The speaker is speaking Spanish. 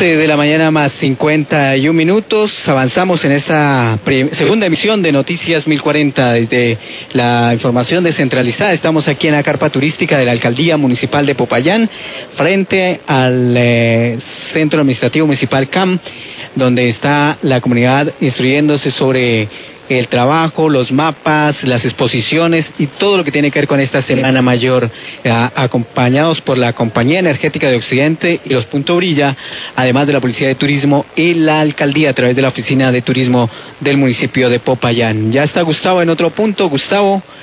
11 de la mañana más 51 minutos. Avanzamos en esta segunda emisión de Noticias 1040 desde la información descentralizada. Estamos aquí en la carpa turística de la Alcaldía Municipal de Popayán, frente al Centro Administrativo Municipal CAM, donde está la comunidad instruyéndose sobre el trabajo, los mapas, las exposiciones y todo lo que tiene que ver con esta Semana Mayor, acompañados por la Compañía Energética de Occidente y los Punto Brilla, además de la Policía de Turismo y la Alcaldía a través de la Oficina de Turismo del municipio de Popayán. Ya está Gustavo en otro punto. Gustavo,